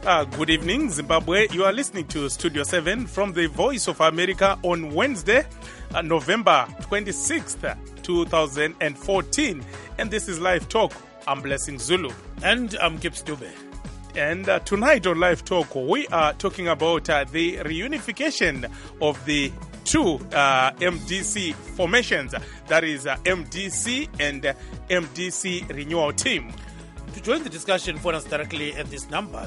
Good evening, Zimbabwe. You are listening to Studio 7 from the Voice of America on Wednesday, November 26th, 2014. And this is Live Talk. I'm Blessing Zulu. And I'm Kip Stube. And tonight on Live Talk, we are talking about the reunification of the two MDC formations, that is MDC and MDC Renewal Team. To join the discussion, phone us directly at this number,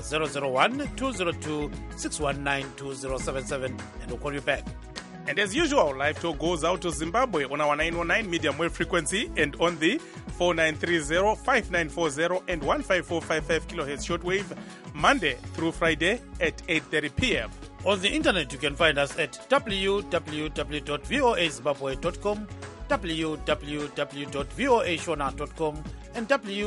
001-202-619-2077, and we'll call you back. And as usual, Live Talk goes out to Zimbabwe on our 919 medium wave frequency and on the 4930, 5940 and 15455 kilohertz shortwave, Monday through Friday at 8:30 p.m. On the internet, you can find us at www.voazimbabwe.com, www.voashona.com, and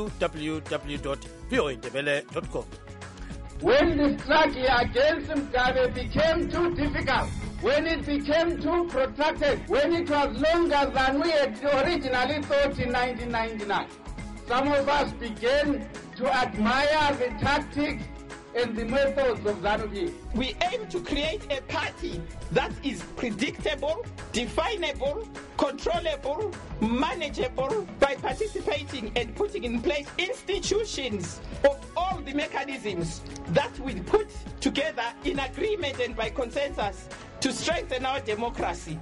www.voindebele.com. When the struggle against Mugabe became too difficult, when it became too protracted, when it was longer than we had originally thought in 1999, some of us began to admire the tactics and the methods of ZANU-PF. We aim to create a party that is predictable, definable, controllable, manageable by participating and putting in place institutions of all the mechanisms that we put together in agreement and by consensus to strengthen our democracy.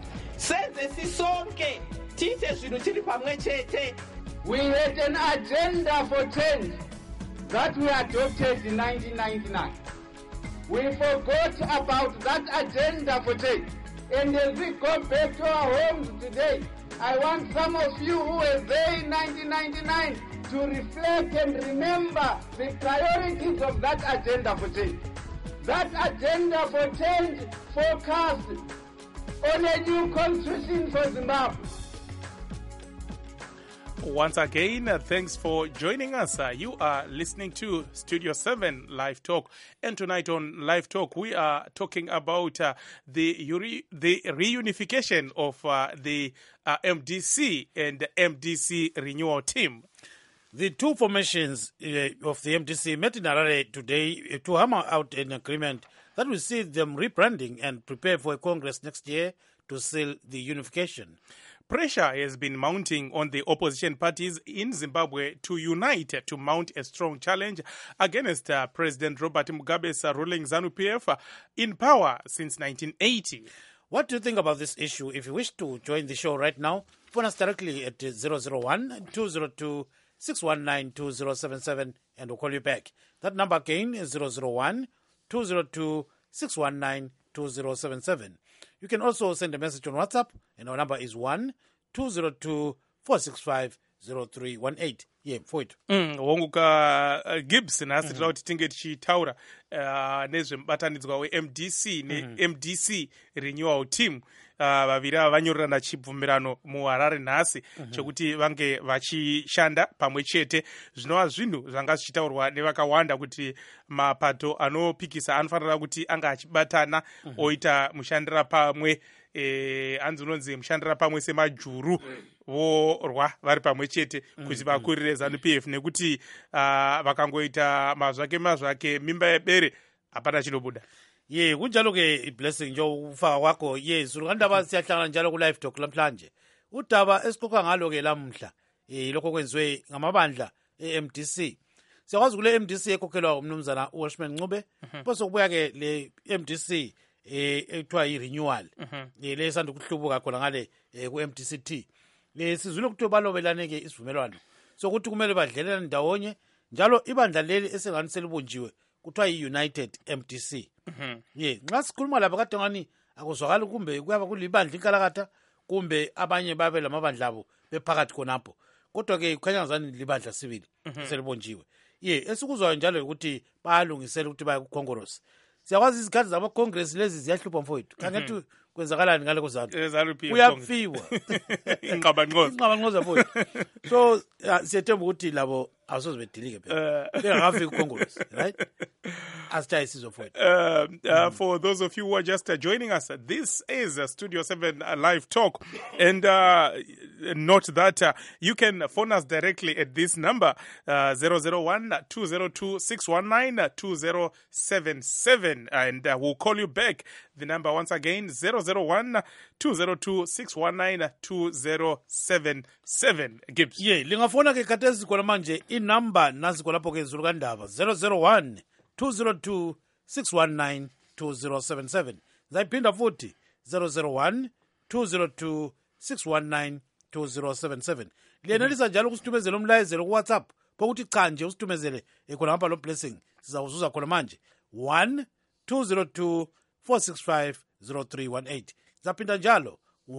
We had an agenda for change that we adopted in 1999. We forgot about that agenda for change. And as we go back to our homes today, I want some of you who were there in 1999 to reflect and remember the priorities of that agenda for change. That agenda for change focused on a new constitution for Zimbabwe. Once again, thanks for joining us. You are listening to Studio 7 Live Talk. And tonight on Live Talk, we are talking about the reunification of the MDC and MDC Renewal Team. The two formations of the MDC met in Harare today to hammer out an agreement that will see them rebranding and prepare for a Congress next year to seal the unification. Pressure has been mounting on the opposition parties in Zimbabwe to unite to mount a strong challenge against President Robert Mugabe's ruling ZANU-PF in power since 1980. What do you think about this issue? If you wish to join the show right now, phone us directly at 001-202-619-2077 and we'll call you back. That number again is 001-202-619-2077. You can also send a message on WhatsApp, and our number is 1-202-465-0318. Yeah, for it. Wonguka Gibbs nasitira kuti tinge tichitaura nezvemubatanidzwa weMDC neMDC Renewal Team. Vaviri ava vanyorerana chibvumirano muHarare nhasi chokuti vange vachishanda pamwe chete. Zvinova zvinhu zvanga zvichitaurwa nevakawanda kuti mapato anopikisa anofanira kuti anga achibatana oita mushandira pamwe, hanzi unonzi mushandira pamwe semajuru vorwa vari pamwe chete kuti vakurire ZANU-PF, nekuti vakangoita mazvake mimba yebere hapana chinobuda. Ye kunjalo ke Blessing nje ufa wakho Yesu ngandaba siyahlangana njalo ku Live Talk lamhlanje. Udaba esikoka ngalo ke lamhla lokho kwenziwe ngamabandla eMDC. Siyakwazi kule MDC ekhokhelwa umnumzana uWashman Ncube, bese kubuya ke le MDC ekuthiwa yi-renewal le esanda ukuhlubuka khona ngale ku-MDC-T. Sizwile ukuthi balobelane ke isivumelwano sokuthi kumele badlelelane ndawonye, njalo ibandla leli esengani selibunjiwe kuthiwa yi-United MDC. Ye nxa sikhuluma lapha kade ngani akuzwakali kumbe kuyaba kulibandla inkalakatha kumbe abanye babe lamabandla abo bephakathi khonapho, kodwa ke kukhanya ngazani libandla sibili selibonjiwe. Ye esikuzwayo njalo ukuthi bayalungisela ukuthi baye kuCongress. Siyakwazi izikhathi zama-Congress lezi ziyahlupha mfowethu. Kangathi kwenzakalani ngale kuZANU-PF? Uyafiwa. Ingqabanqoza mfowethu. So siyethemba ukuthi labo awusoze bedilike phela bengakafiki kuCongress, right? Asitshaye isizwe mfowethu. For those of you who are just joining us, this is Studio 7 Live Talk. And note that you can phone us directly at this number, 001-202-619-2077. And we'll call you back. The number once again, 001-202-619-2077. Gibbs. Yeah, lingafona ke khathesi khona manje inumber nasi khonapho ke Zulu kaNdaba 001-202-619-2077. Zayiphinda futhi 001-202-619-2077. Liyenelisa njalo ukusithumezela umlayezelo ku WhatsApp bokuthi cha nje usithumezele khona ngapha lo blessing sizawuzuza khona manje 1-202-465-0318. Zaphinda njalo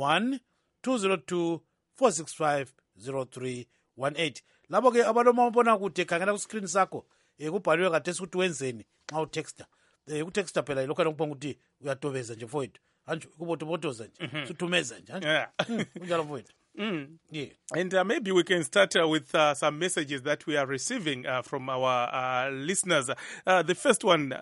1-202-465-0318. Labo ke abalomabona kude khangela ku screen sakho kubhaliwe kade ukuthi wenzeni xa utexta. Ukutexta phela lokho lokubonga ukuthi uyatobeza nje mfowethu. Anje kubotobotoza nje. Suthumeza nje. Unjalo mfowethu. Yeah. And maybe we can start with some messages that we are receiving from our listeners. The first one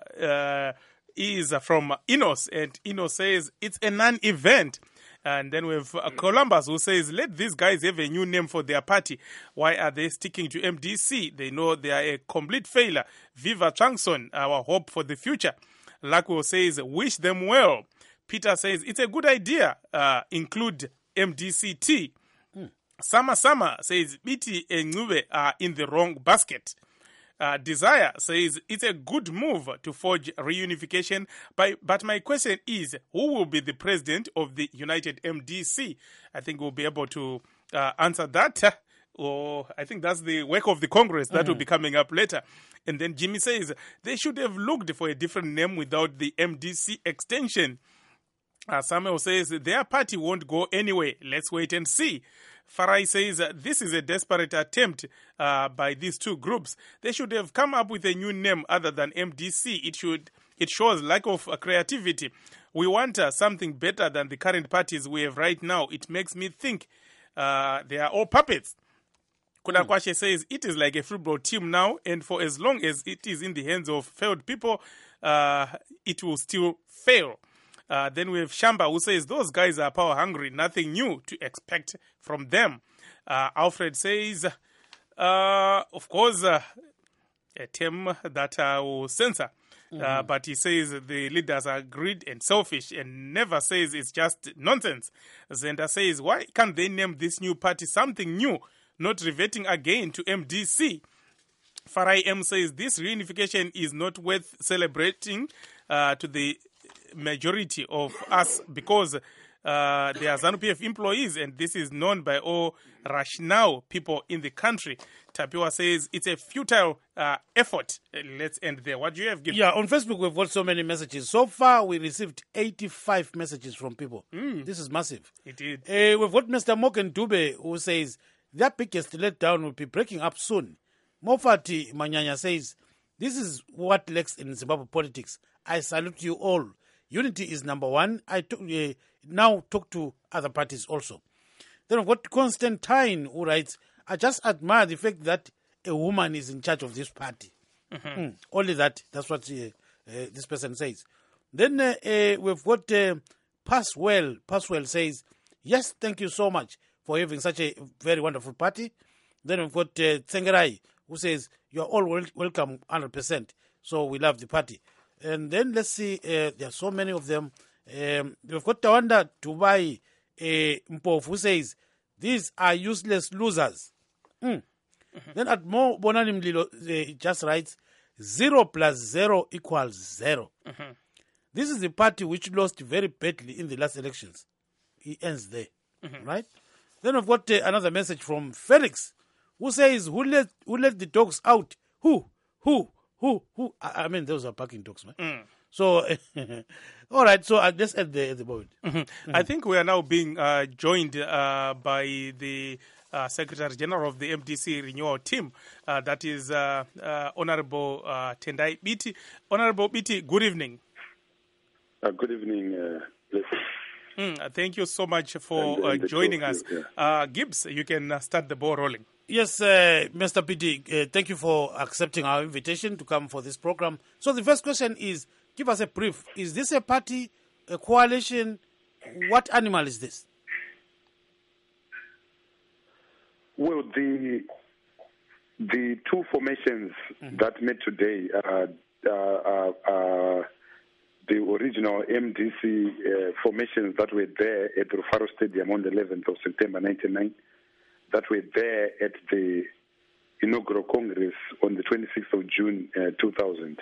is from Enos, and Enos says it's a non-event. And then we have Columbus, who says, let these guys have a new name for their party. Why are they sticking to MDC? They know they are a complete failure. Viva Changson, our hope for the future. Lakwo says, wish them well. Peter says, it's a good idea. Include MDCT. Sama says, Biti and Nube are in the wrong basket. Desire says, it's a good move to forge reunification, but my question is, who will be the president of the United MDC? I think we'll be able to answer that. Or I think that's the work of the Congress that will be coming up later. And then Jimmy says, they should have looked for a different name without the MDC extension. Samuel says, their party won't go anyway. Let's wait and see. Farai says, this is a desperate attempt by these two groups. They should have come up with a new name other than MDC. It shows lack of creativity. We want something better than the current parties we have right now. It makes me think they are all puppets. Kunakwashe says, it is like a football team now, and for as long as it is in the hands of failed people, it will still fail. Then we have Shamba, who says, those guys are power hungry, nothing new to expect from them. Alfred says, of course, a term that I will censor. But he says the leaders are greedy and selfish and never says it's just nonsense. Zenda says, why can't they name this new party something new, not reverting again to MDC? Farai M says, this reunification is not worth celebrating to the majority of us because they are ZANU-PF employees and this is known by all rational people in the country. Tapiwa says it's a futile effort. Let's end there. What do you have given? Yeah, on Facebook we've got so many messages. So far we received 85 messages from people. This is massive. It did. We've got Mr. Moken Dube who says their biggest letdown will be breaking up soon. Mofati Manyanya says this is what lacks in Zimbabwe politics. I salute you all. Unity is number one. I now talk to other parties also. Then I've got Constantine who writes, I just admire the fact that a woman is in charge of this party. Only that. That's what this person says. Then we've got Passwell. Passwell says, yes, thank you so much for having such a very wonderful party. Then we've got Tsengerai who says, you're all welcome 100%. So we love the party. And then let's see, there are so many of them. We've got Tawanda Dubai Mpof who says, these are useless losers. Then Admo Bonanim Lilo just writes, 0 plus 0 equals 0. This is the party which lost very badly in the last elections. He ends there, right? Then we've got another message from Felix who says, who let the dogs out? Who? I mean, those are parking dogs, man. So, all right. So let's end there at the moment. I think we are now being joined by the Secretary General of the MDC Renewal Team. That is Honorable Tendai Biti. Honorable Biti, good evening. Good evening, Thank you so much for joining us. Gibbs, you can start the ball rolling. Yes, Mr. PD, thank you for accepting our invitation to come for this program. So the first question is, give us a brief. Is this a party, a coalition? What animal is this? Well, the two formations that met today are the original MDC formations that were there at the Rufaro Stadium on the 11th of September 1999, that were there at the inaugural Congress on the 26th of June 2000,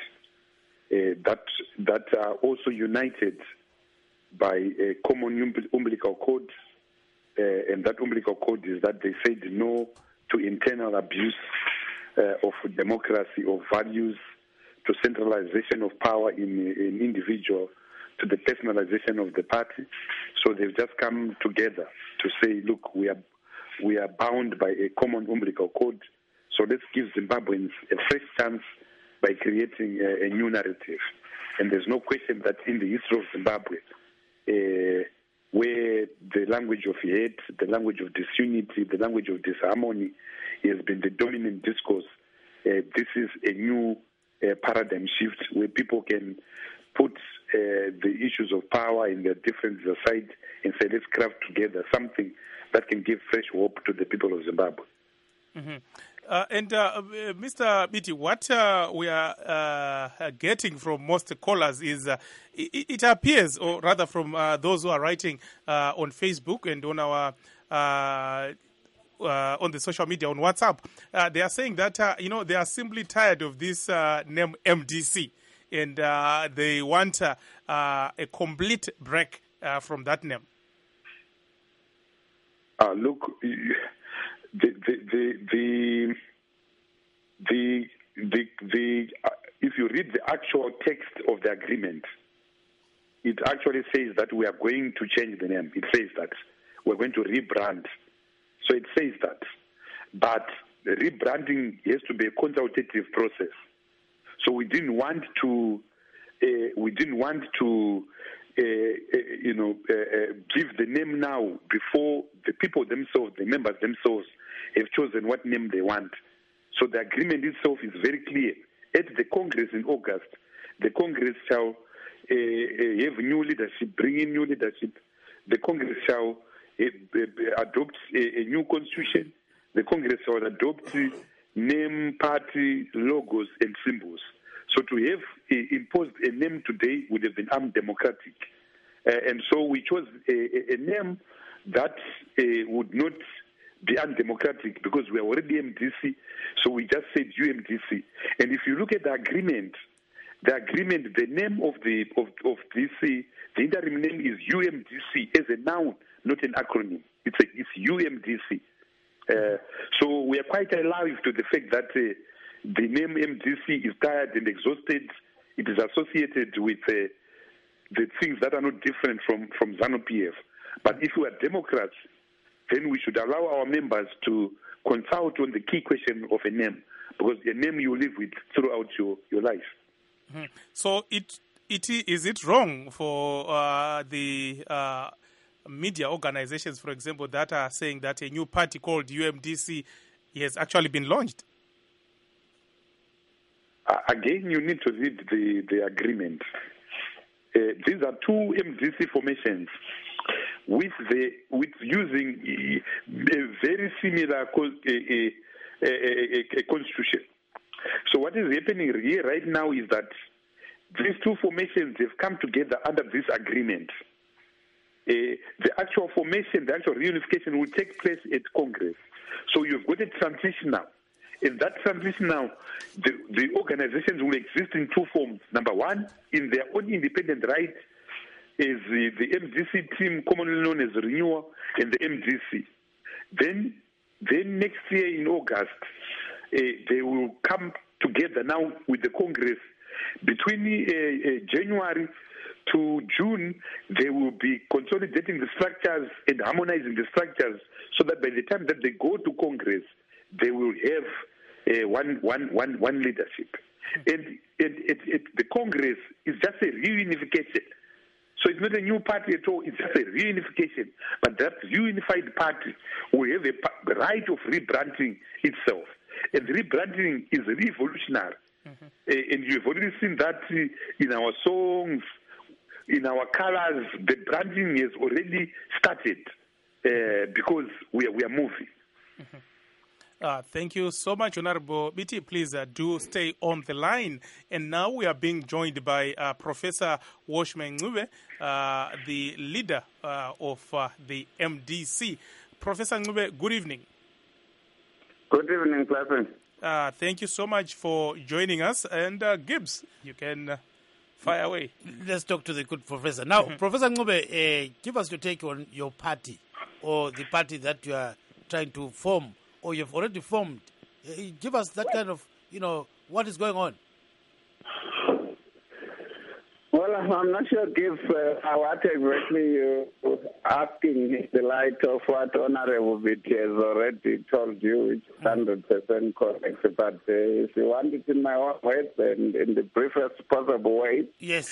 that are also united by a common umbilical code, and that umbilical code is that they said no to internal abuse of democracy, of values, to centralization of power in an individual, to the personalization of the party. So they've just come together to say, look, we are bound by a common umbilical code, so let's give Zimbabweans a fresh chance by creating a new narrative. And there's no question that in the history of Zimbabwe, where the language of hate, the language of disunity, the language of disharmony has been the dominant discourse, this is a new paradigm shift where people can put the issues of power and their differences aside and say, let's craft together something that can give fresh hope to the people of Zimbabwe. Mm-hmm. Mr. Biti, what we are getting from most callers is it appears, or rather from those who are writing on Facebook and on our on the social media, on WhatsApp, they are saying that they are simply tired of this name MDC, and they want a complete break from that name. Look, if you read the actual text of the agreement, it actually says that we are going to change the name. It says that we're going to rebrand. So it says that. But the rebranding has to be a consultative process. So we didn't want to give the name now before the people themselves, the members themselves, have chosen what name they want. So the agreement itself is very clear. At the Congress in August, the Congress shall have new leadership, bring in new leadership. The Congress shall adopt a new constitution. The Congress shall adopt name, party, logos, and symbols. So to have imposed a name today would have been undemocratic. And so we chose a name that would not be undemocratic because we are already MDC, so we just said UMDC. And if you look at the agreement, the name of this, the interim name is UMDC as a noun, not an acronym. It's UMDC. So we are quite alive to the fact that the name MDC is tired and exhausted. It is associated with the things that are not different from ZANU-PF. But if we are Democrats, then we should allow our members to consult on the key question of a name, because a name you live with throughout your life. Mm-hmm. So is it wrong for the media organizations, for example, that are saying that a new party called UMDC has actually been launched? Again, you need to read the agreement. These are two MDC formations with using a very similar constitution. So what is happening here right now is that these two formations have come together under this agreement. The actual formation, the actual reunification will take place at Congress. So you've got a transition now. In that transition now, the organizations will exist in two forms. Number one, in their own independent right, is the MDC team, commonly known as Renewal, and the MDC. Then next year in August, they will come together now with the Congress. Between January to June, they will be consolidating the structures and harmonizing the structures so that by the time that they go to Congress, they will have one leadership. And the Congress is just a reunification. So it's not a new party at all. It's just a reunification. But that reunified party will have a right of rebranding itself. And rebranding is revolutionary. And you've already seen that in our songs, in our colors. The branding has already started because we are moving. Thank you so much, Honorable Biti. Please do stay on the line. And now we are being joined by Professor Washman Ncube, the leader of the MDC. Professor Ncube, good evening. Good evening, Clapton. Thank you so much for joining us. And Gibbs, you can fire away. Let's talk to the good professor. Now, Professor Ncube, give us your take on your party or the party that you are trying to form or you've already formed. Give us that kind of, what is going on? Well, I'm not sure if what exactly you're asking in the light of what Honorable Biti has already told you, which is 100% correct. But if you want it in my own words and in the briefest possible way, yes.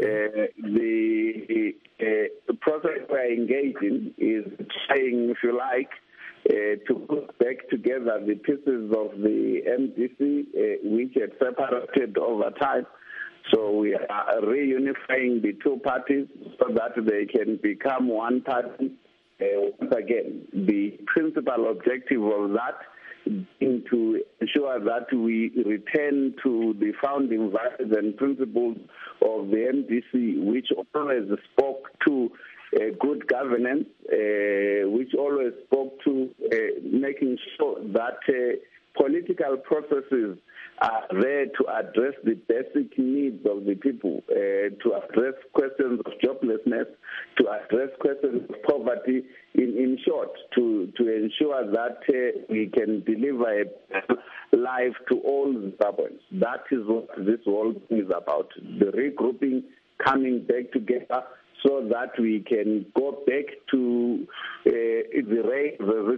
The process we're engaging is trying, if you like, to put back together the pieces of the MDC which had separated over time. So we are reunifying the two parties so that they can become one party. Once again, the principal objective of that is to ensure that we return to the founding values and principles of the MDC, which always spoke to good governance, which always spoke to making sure that political processes are there to address the basic needs of the people, to address questions of joblessness, to address questions of poverty, in short, to ensure that we can deliver a life to all Zimbabweans. That is what this whole thing is about, the regrouping, coming back together, so that we can go back to the race,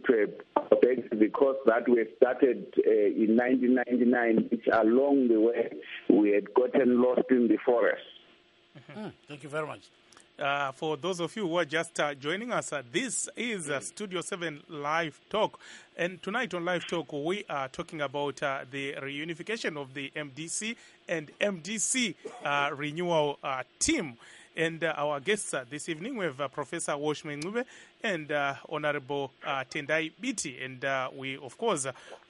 back to the course that we started in 1999, which along the way we had gotten lost in the forest. Thank you very much. For those of you who are just joining us, this is Studio 7 Live Talk. And tonight on Live Talk, we are talking about the reunification of the MDC and MDC renewal team. And our guests this evening, we have Professor Washman Ncube and Honorable Tendai Biti. And we, of course,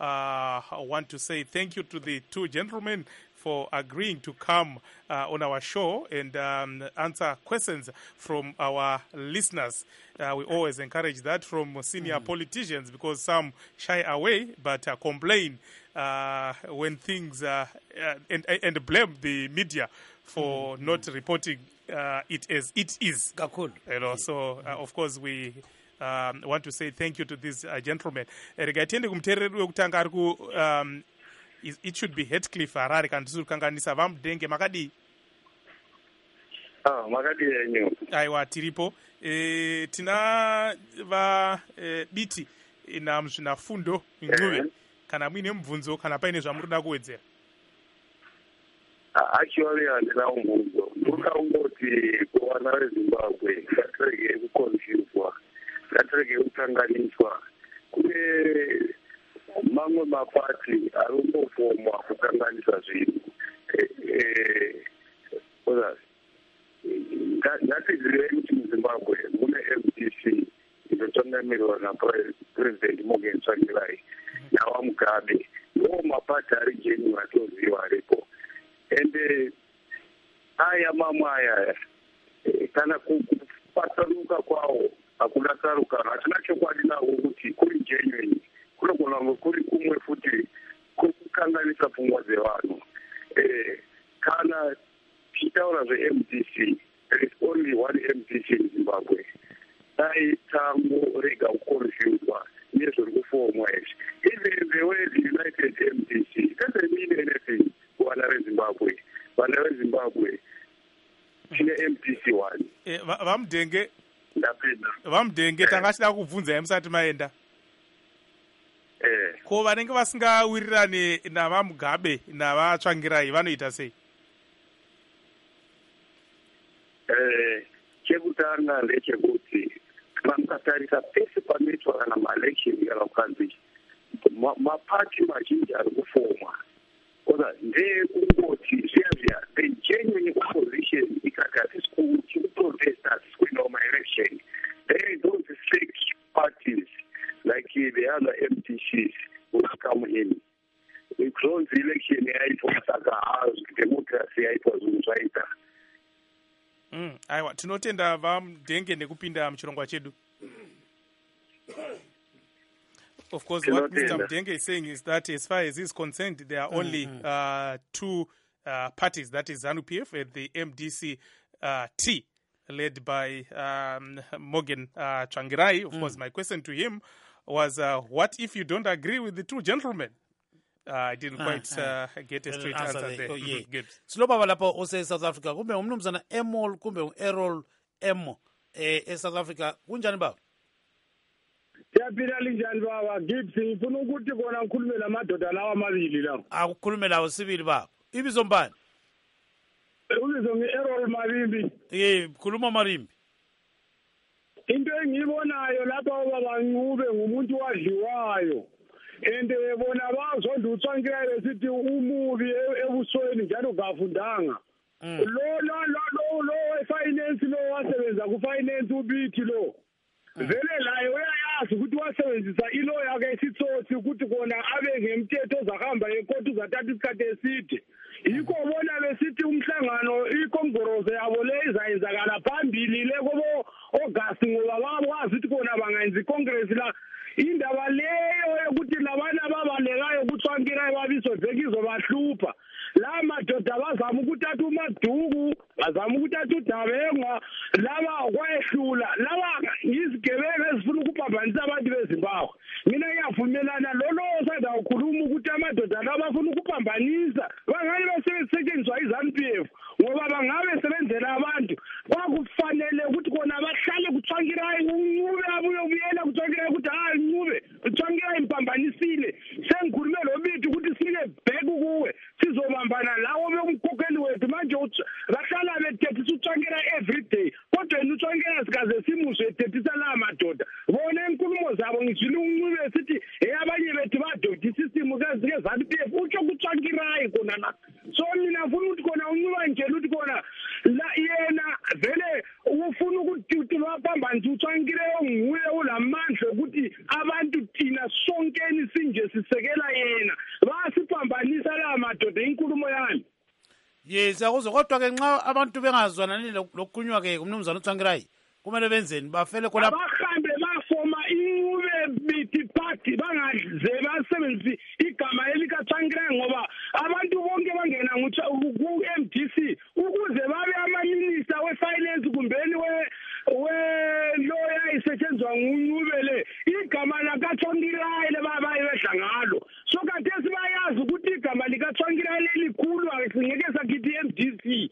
want to say thank you to the two gentlemen for agreeing to come on our show and answer questions from our listeners. We always encourage that from senior politicians because some shy away but complain when things and blame the media for not reporting it as it is. So, of course, we want to say thank you to these gentlemen. It should be Heathcliff Harare kantisuri kanganisa vamudenge makadi. Makadi yenyu. Aiwa tiripo. Tina va Biti ina mzvina fundo Ncube kana muine mubvunzo kana paine zvamunoda kuwedzera. Actually, handina mubvunzo. Ndakangoti kuwana veZimbabwe ngatirege kukonfuswa, ngatirege kukanganiswa. Kune mamwe mapati arikungofomwa kukanganisa zvinhu. Ngatizive kuti muZimbabwe mune MDC inotungamirwa naPresident Morgan Tsvangirai naVaMugabe. Ndiwo mapati ari genuine atoziva aripo. Ende aya mamwe aya kana kupatsaruka kwawo hakuna tsarukano. Hatina chokwadi nawo kuti kuri genuine kunogona kunge kuri kumwe futi kukanganisa pfungwa dzevanhu. Kana tichitaura zveMDC, there is only one MDC in Zimbabwe. Dai tangorega kukonfuswa nezviri kufomwa izvi. Even the way the United MDC doesn't mean anything kuvana veZimbabwe. Vana veZimbabwe tine MDC 1. Vamudenge. Ndapedza. Vamudenge tangachida kubvunza musati maenda. Ko vanenge vasingawirirani navaMugabe navaTsvangirai vanoita sei? chekutanga ndechekuti kana mukatarisa pese panoitwa kana maelection kana kukanzi mapati mazhinji ari kufomwa oza ndekungoti zviya the genuine opposition ikati hatisi kuprotesta hatisi kuendawo maelection then those fake parties like the other MTCs will come in. Because the election yaitwa saka democracy yaitwa zvinhu zvaita. Aiwa, tinotenda vaMudhenge nekupinda muchirongwa chedu. Of course, what Mr. Mudhenge is saying is that as far as he's concerned, there are only two parties, that is ZANU-PF and the MDC-T, led by Morgan Tsvangirai. Of course, my question to him was, what if you don't agree with the two gentlemen? I didn't quite get a straight answer there. Gibbs. Silobaba lapho ose South Africa kumbe umnumzana Emol kumbe Errol Emo South Africa kunjani baba? Yaphila linjani baba Gibbs ngifuna ukuthi kona ngikhulume lamadoda lawa amabili lawo. Akukhulume lawo sibili baba. Ibizo mbani? Ubizo ngi-Errol Marimbi. Khuluma Marimbi. Into engiyibonayo lapha ubaba Ncube ngumuntu wadliwayo. And bona bazonda utswankele sithi umubi ebusweni njalo gafundanga. Lo finance lo wasebenza ku finance ubithi lo. Vele laye uyayazi ukuthi wasebenzisa ilo yakhe isitsotsi ukuthi kona abe ngemthetho zahamba ecourt uzathatha isikhathi eside. Yikho bona besithi umhlangano ikongorozo yabo le izayenzakala phambili le kobo August ngoba bakwazi ukuthi kona bangayenza icongress la indaba leyo yokuthi labana ababalekayo kutswankira babiso zekizo bahlupha la madoda bazama ukuthatha uMaduku bazama ukuthatha uDabengwa laba kwayehlula laba izigebengu ezifuna ukuphambanisa abantu beZimbabwe mina ngiyavumelana lolo osanda ukukhuluma ukuthi amadoda laba afuna ukuphambanisa bangabe besetshenziswa iZANU-PF ngoba bangabe sebenzela abantu kwakufanele ukuthi kona bahlale kutswankirayo uNcube abuye ubuyela kutswankirayo ukuthi hayi Ncube utswankirayo impambanisile sengikhulume lo bithi ukuthi sike bheke kuwe sizobambana lawo bekumkhokheli wethu manje bahlala bethethisa utswankirayo every day kodwa yena utswankirayo sikaze simuswe ethethisa la madoda bona inkulumo zabo ngizwile uNcube sithi abanye bethu badokta isystem ke ZANU-PF utsho kutswankirayo kona la so mina ngifuna ukuthi kona uNcube nje ukuthi kona la yena vele ufuna ukuthi baphambanisa utswankirayo nguye ulamandla ukuthi abantu thina sonkeni sinje sisekela yena basiphambanisa la madoda inkulumo yami. Yes, akuzo kodwa ke nxa abantu bengazwanani lokukhulunywa ke umnumzana uTsvangirai kumele benzeni bafele khona abahambe bafoma iNcube bithi party bangaze basebenzise igama elikaTsvangirai ngoba abantu bonke bangena ku MDC ukuze babe ama-minister we-finance kumbeni we-lawyer isetshenziswa nguNcube le igama likaTsvangirai lebabaye bedla ngalo so kanti esibayazi ukuthi igama likaTsvangirai lelikhulu ngeke sakithi MDC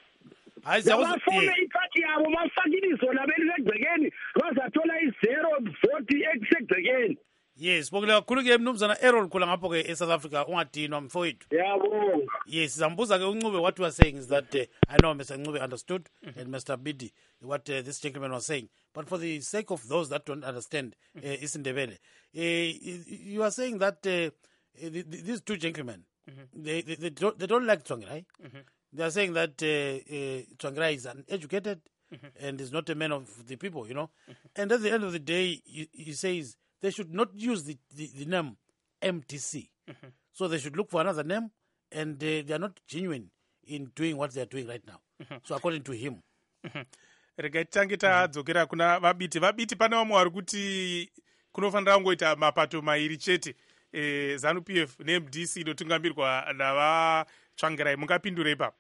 bafone iparty yabo bafakile izona belisegcekeni bazathola i-0 vote ekusegcekeni. Yes, bokule kakhulu ke mnumzana Errol khula ngapho ke eSouth Africa ungadinwa mfowethu. Yabo. Yes, zambuza ke uNcube what we are saying is that I know Mr. Ncube understood and Mr. Bidi what this gentleman was saying, but for the sake of those that don't understand Isindebele, you are saying that these two gentlemen they don't like Tsvangirai, right? They are saying that Tsvangirai is uneducated and is not a man of the people, you know. And at the end of the day, he says they should not use the name MTC. So they should look for another name, and they are not genuine in doing what they are doing right now. So according to him. Regai tangi tadzokera kuna vabiti pane vamwe vari kuti kunofanira kungoita mapato mairi chete ZANU-PF neMDC inotungamirwa navaTsvangirai mungapindura ipapo?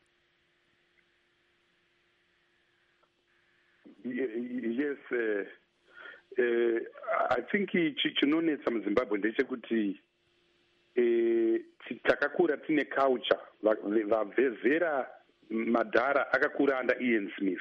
Yes, I think chinonetsa muZimbabwe ndechekuti takakura tine culture vabvezera madhara akakura under Ian Smith,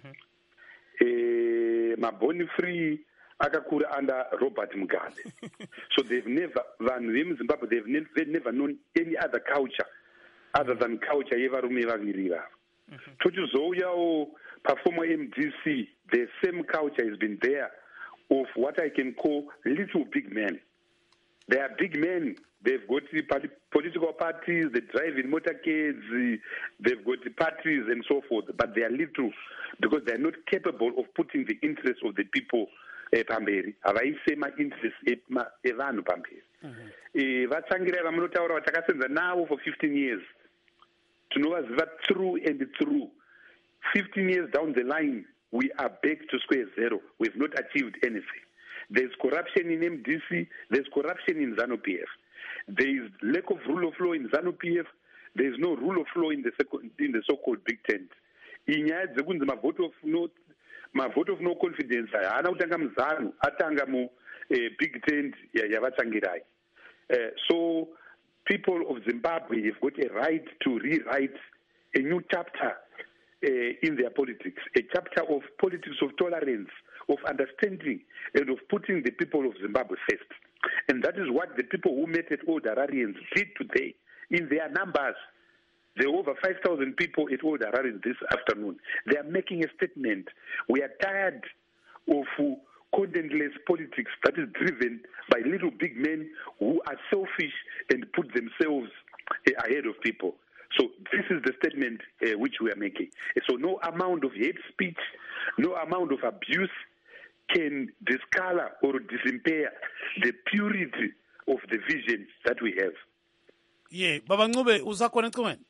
maboni free akakura under Robert Mugabe. So they've never, vanhu vemuZimbabwe, they've never known any other culture other than culture yevarume vaviri vavo. Tochizouyawo performer MDC, the same culture has been there of what I can call little big men. They are big men. They've got political parties, they drive in motorcades, they've got parties and so forth, but they are little because they are not capable of putting the interests of the people pamberi. Avaise ma-interest evanhu pamberi. Vatsangira vamunotaura vatakasenza navo for 15 years. Tinovaziva through and through. 15 years down the line, we are back to square zero. We've not achieved anything. There's corruption in MDC, there's corruption in ZANU-PF. There is lack of rule of law in ZANU-PF. There is no rule of law in the so-called Big Tent. Inyaya dzekunzi my vote of no confidence haana kutanga muzanu atanga mu Big Tent yavatsangirai. So people of Zimbabwe have got a right to rewrite a new chapter in their politics, a chapter of politics of tolerance, of understanding, and of putting the people of Zimbabwe first. And that is what the people who met at Old Hararians did today in their numbers. There are over 5,000 people at Old Hararians this afternoon. They are making a statement. We are tired of contentless politics that is driven by little big men who are selfish and put themselves ahead of people. So this is the statement which we are making. So no amount of hate speech, no amount of abuse can discolor or disimpair the purity of the vision that we have. Yeah, Baba Ncube usakhona ecingweni?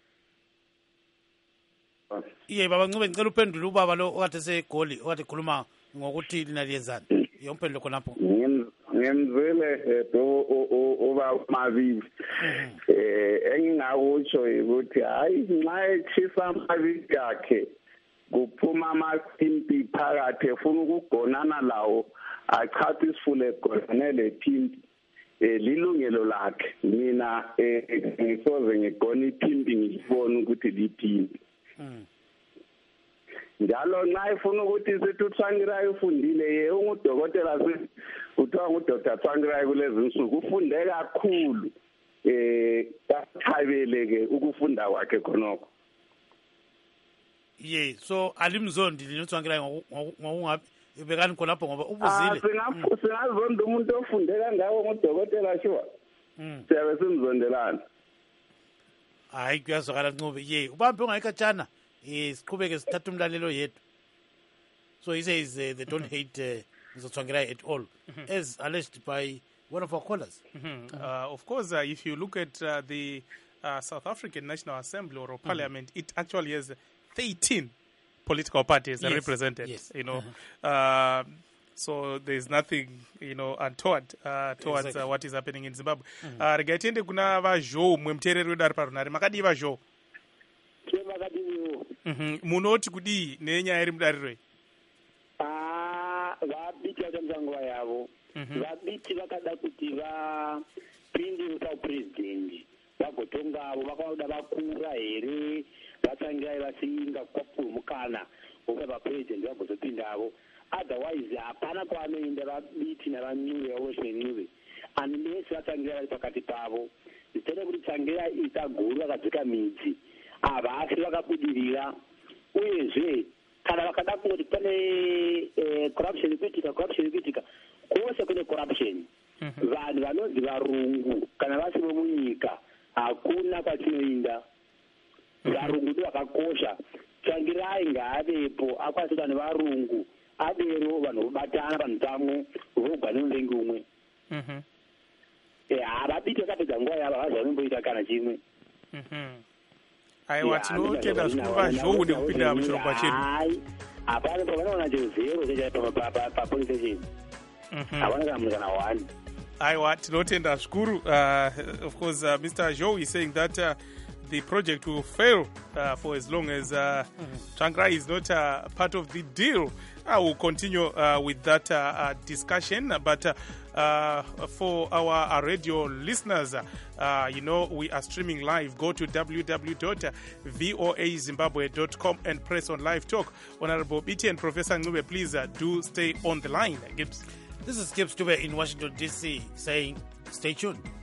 Yeah, Baba Ncube ngicela uphendule ubaba lo okade segoli okade khuluma ngokuthi lina liyenzani. Yompendulo khonapho. Ngimzwile uba Mavivi. Engingakutsho ukuthi hayi nxa echisa amavivi akhe kuphuma amathimpi phakathi efuna ukugonana lawo achatha isifule gonane thimpi lilungelo lakhe. Mina ngisoze ngigona ithimpi ngibone ukuthi lithimpi. Njalo nxa ifuna ukuthi sithi uTsvangirai ufundile ye ungudokotela kuthiwa nguDr. Tsvangirai kulezi nsuku ufunde kakhulu kathabeleke ukufunda kwakhe khonokho. Yeah, so alimzondi lino Tsvangirai ngokungabe ibekani khonapho ngoba ubuzile. Singazonda umuntu ofunde kangako ngudokotela sure. Siyabe simzondelana. Hayi kuyazwakala Ncube. Yeah, ubambe ungayikatshana. Siqhubeke sithatha umlalelo yethu. So he says they don't hate Mr. Tsvangirai at all, as alleged by one of our callers. Of course, if you look at the South African National Assembly or Parliament, it actually has 13 political parties represented. Yes. You know, so there's nothing untoward towards Exactly. what is happening in Zimbabwe. Regatiende kuna vajo mwemutereri wedare parunare makadii vajo. Munoti kudii nenyaya iri mudariroi? Vabiti vatamisa nguva yavo. Vabiti vakada kuti vapinde paupurezidendi vagotongavo vakauda vakura here Vatsangirai vasinga kwapurumukana uka vapurezidendi vagozopindavo. Otherwise hapana kwavanoenda vabiti navanyuve vaoshenyuve unless Vatsangirai vari pakati pavo. Zitenda kuti Tsangirai itaguru vakadzika midzi havasi vakabudirira uyezve kana vakada kungoti pane corruption kuitika kwose kune corruption. Vanhu vanonzi varungu kana vasimo munyika hakuna kwatinoinda. Varungu ndo vakakosha. Tsangirai ngaavepo akwanise kuti vanhu varungu adero vanhu vobatana panhu pamwe vogwa nemuvengi umwe. Havabiti vakapedza nguva yavo havazi vanomboita kana chimwe. Aiwa tinotenda zvikuru vazhou nekupinda muchirongwa chedu. Hapana pavanoona chezero chechai papolice station. Havana kana munhu kana wani. Aiwa tinotenda zvikuru. Of course, Mr. Joe is saying that the project will fail for as long as Tsvangirai is not part of the deal. I will continue with that discussion, but for our radio listeners, we are streaming live. Go to www.voazimbabwe.com and press on live talk. Honorable BT and Professor Ncube, please do stay on the line. Gibbs. This is Gibbs Dube in Washington, D.C. saying stay tuned.